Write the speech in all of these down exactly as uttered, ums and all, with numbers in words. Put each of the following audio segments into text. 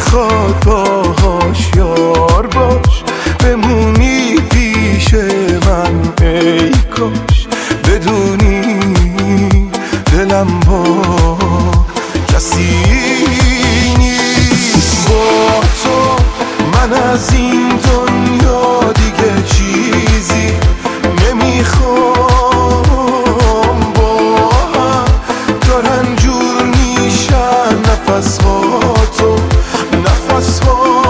میخواد باهاش یار باش، بمونی پیش من ای کاش، بدونی دلم با کسی نیست. با تو من از این دنیا دیگه چیزی نمیخوام، با هم دارن جور میشن نفس ها تو نفس ها.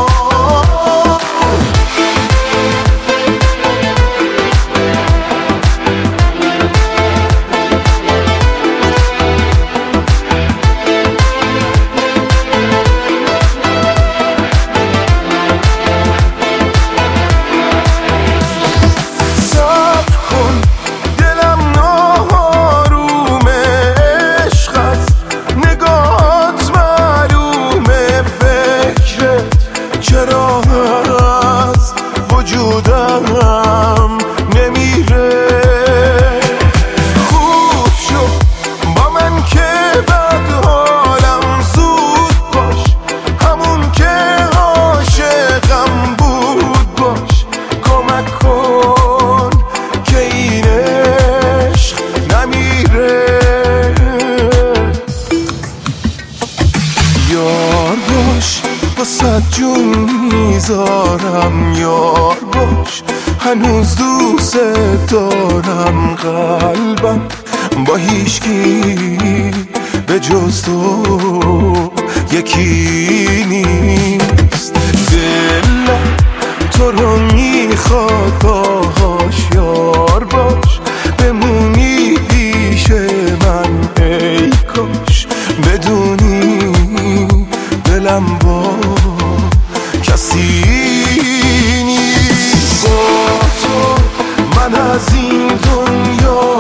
چرا از وجودم نمیره؟ خوب شد با من که بد حالم زود باش، همون که عاشقم بود باش، کمک کن که این عشق نمیره. یار باش واسه جون میذارم، یار باش هنوز دوست دارم، قلبم با هیچکی به جز تو یکی نیست. دلم تو رو میخواد باهاش یار باش، بمونی پیش من ای کاش، بدونی دلم با کسی نیست. با تو من از این دنیا